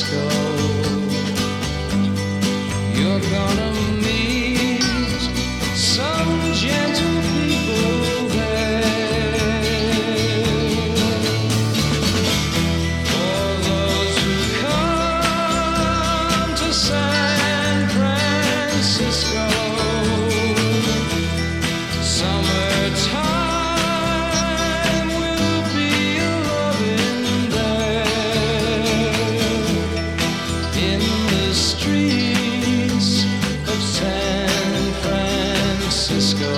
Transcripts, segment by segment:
Francisco. You're gonna meet some gentle people there. For those who come to San Francisco, summertime will be a loving there. In the streets of San Francisco,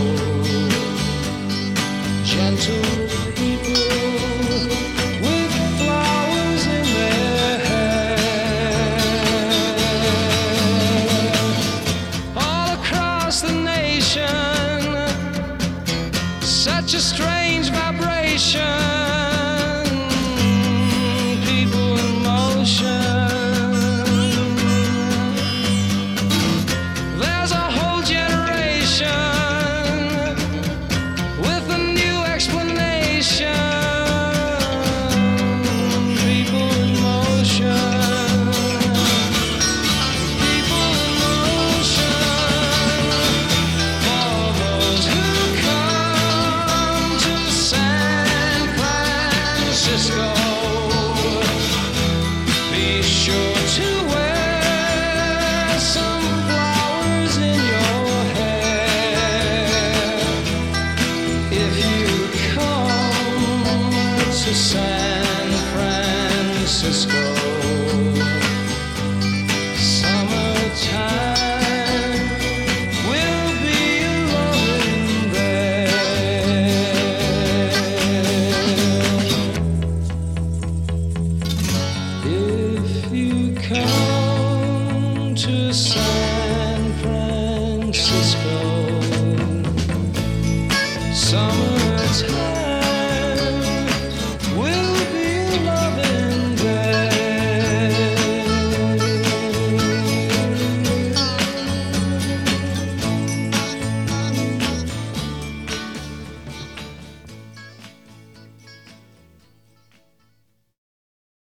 gentle people with flowers in their hair. All across the nation, such a strange vibration, people in motion. There's a whole generation with a new explanation, people in motion, people in motion. For those who come to San Francisco, be sure to wear some flowers in your hair. If you come to San Francisco, summertime will be loving there. If you come